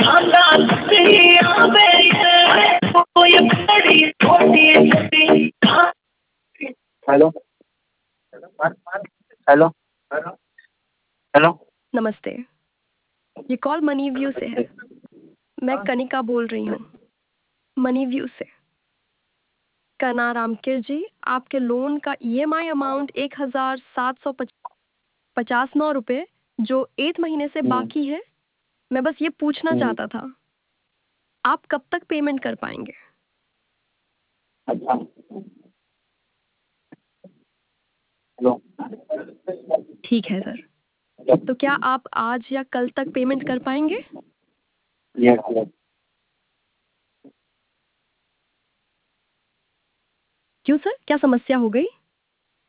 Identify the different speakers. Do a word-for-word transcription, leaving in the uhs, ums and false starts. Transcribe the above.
Speaker 1: Hello hello hello.
Speaker 2: नमस्ते, ये call money view से है। मैं कनिका बोल रही हूँ, मनी व्यू से। कना रामकिर जी, आपके लोन का ईएमआई अमाउंट एक हजार सात सौ पचास नौ रुपये जो एट महीने से बाकी है, मैं बस ये पूछना चाहता था, आप कब तक पेमेंट कर पाएंगे?
Speaker 1: अच्छा, हेलो।
Speaker 2: ठीक है सर, तो क्या आप आज या कल तक पेमेंट कर पाएंगे?
Speaker 1: Yes yes.
Speaker 2: क्यों सर, क्या समस्या हो गई?